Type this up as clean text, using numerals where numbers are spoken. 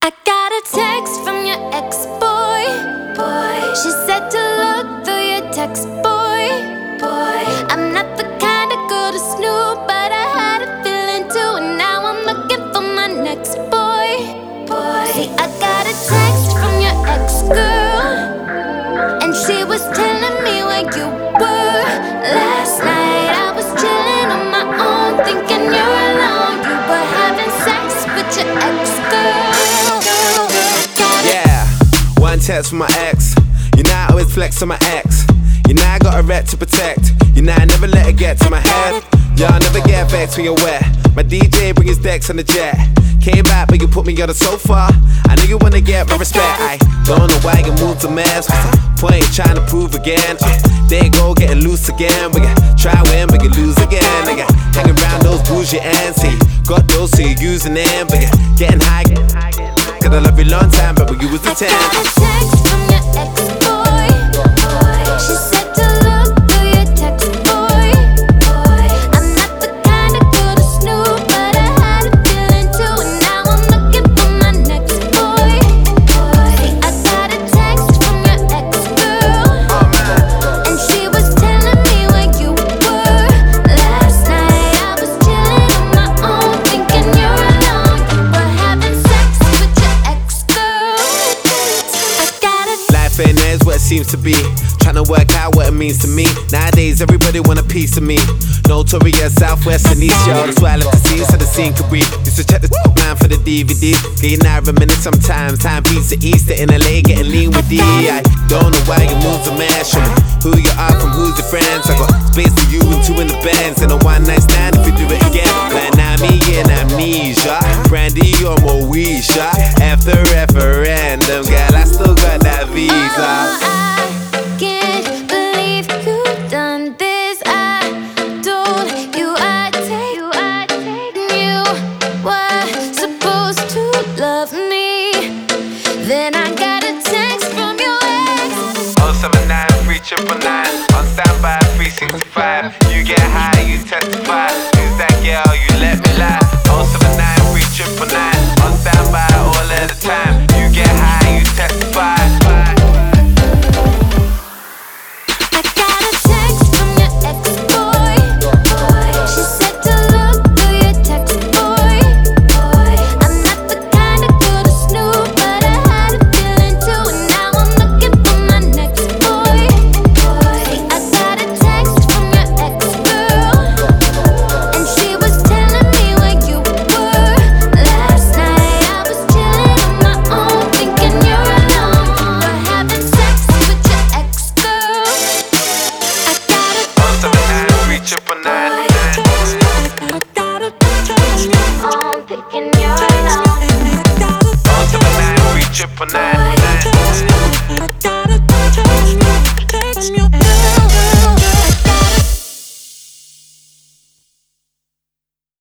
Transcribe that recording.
I got a text from your ex-boy. She said to look through your text, boy. I'm not the kind of girl to snoop, but I had a feeling too, and now I'm looking for my next boy. See, I got a text from your ex-girl, and she was telling me where you were. Last night I was chilling on my own, thinking you're alone. You were having sex with your ex-girl. One text from my ex. You know I always flex on my ex. You know I got a rep to protect. You know I never let it get to my head. Y'all never get vexed when you're wet. My DJ bring his decks on the jet. Came back but you put me on the sofa. I knew you wanna get my respect. I don't know why you moved to mess. Point trying to prove again. There you go getting loose again. We can try win but you lose again. Nigga hanging around those bougie ants. Got those so you're using them. But you're getting high. Cause I love you long time, but when you was a 10. I got a text from your ex-boy. She said to look through your text, boy. I'm not the kind of girl to snoop, but I had a feeling too, and now I'm looking for my next boy. I got a text from your ex-girl, and she was telling me where you were. Last night I was chilling on my own, thinking you're alone. You were having sex with your ex-girl. I got a Life ain't as what it seems to be. Tryna work out what it means to me. Nowadays everybody want a piece of me. Notorious Southwest and East, yo. That's why I left the scene so the scene could breathe. Used to check the man for the DVD. Getting out of a minute sometimes. Time beats the Easter in LA, getting lean with D. I don't know why you moved to man. Show me who you are from who's your friends. I got space for you and two in the bands. And a one night stand if you do it again. Like now me and amnesia. Brandy or Moesha. After referendum, girl, I still got that visa. I can't believe you done this. I told you I'd take you. You were supposed to love me. Then I got a text from your ex. 079 399 on standby 365. You get high, you testify.